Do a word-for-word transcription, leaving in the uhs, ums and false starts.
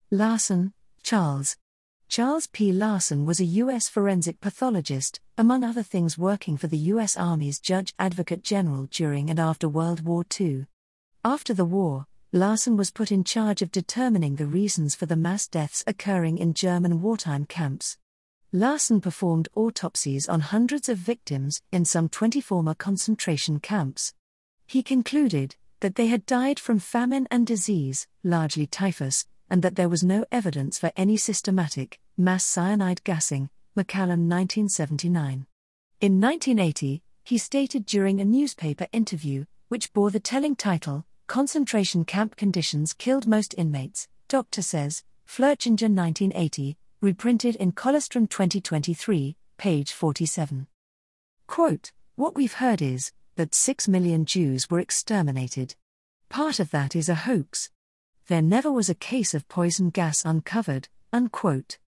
Larson, Charles. Charles P. Larson was a U S forensic pathologist, among other things working for the U S Army's Judge Advocate General during and after World War Two. After the war, Larson was put in charge of determining the reasons for the mass deaths occurring in German wartime camps. Larson performed autopsies on hundreds of victims in some twenty former concentration camps. He concluded that they had died from famine and disease, largely typhus, and that there was no evidence for any systematic, mass cyanide gassing. McCallum nineteen seventy-nine. In nineteen eighty, he stated during a newspaper interview, which bore the telling title, Concentration Camp Conditions Killed Most Inmates, Doctor Says, Flerchinger nineteen eighty, reprinted in Colostrum twenty twenty-three, page forty-seven. Quote, "What we've heard is that six million Jews were exterminated. Part of that is a hoax. There never was a case of poison gas uncovered," unquote.